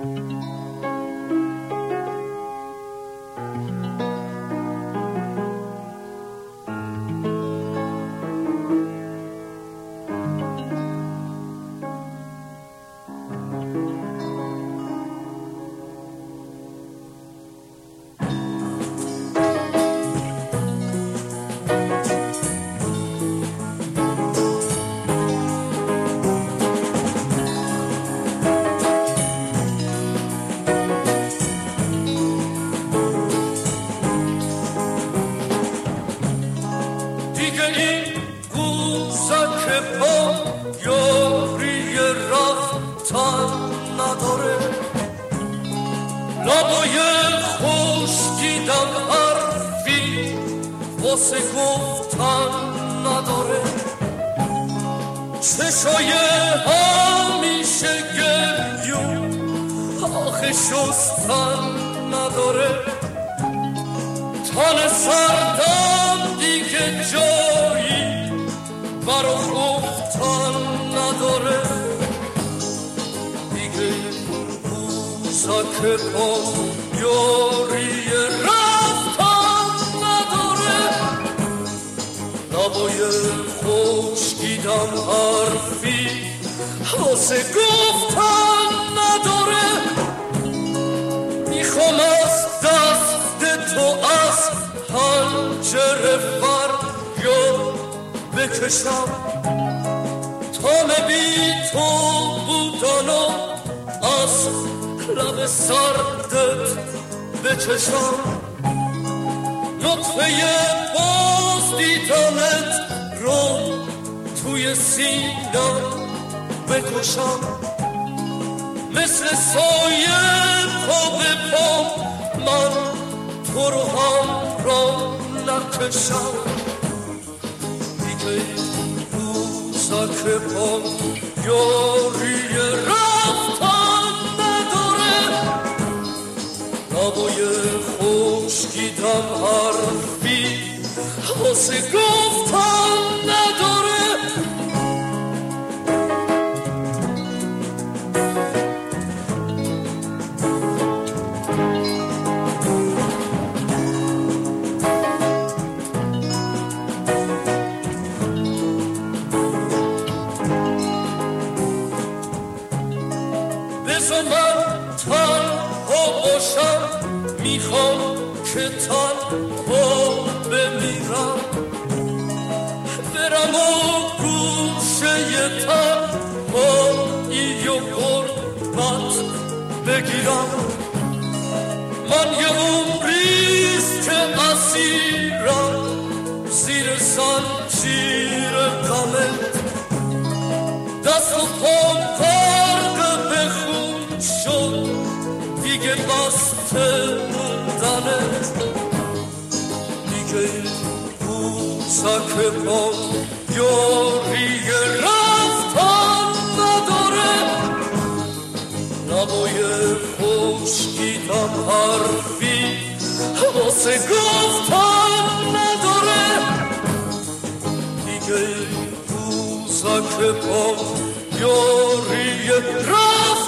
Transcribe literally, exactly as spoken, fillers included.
واسه گفتن نداره، چشای همیشه گریون آخه شستن نداره، تن سردم دیگه جایی برا گفتن نداره، دیگه روزا که با یاری نباید خشکیدم حرفی واسه گفتن نداره، میخوام از دست تو از پنجره فریاد بکشم، تا بی تو بودن و از لب سردت بچشم، نطفه باز دیدنت رو توی سینم بکشم، مثل سایه پا به پا من تو رو هم را نکشم، دیگه روزا که با یاری رفتن نداره، نباید خشکیدم حرفی واسه گفتن نداره. بذار من تنها باشم، میخوام که تنها بمیرم، برم و گوشه تنهایی و غربت بگیرم، من یه عمریست که اسیرم زیر زنجیر غمت، دست و پام غرق به خون شد دیگه بسته موندنت، دیگه روزا که با یاری رفتن نداره، نباید خشکیدم حرفی واسه گفتن نداره، دیگه روزا که با یاری رفتن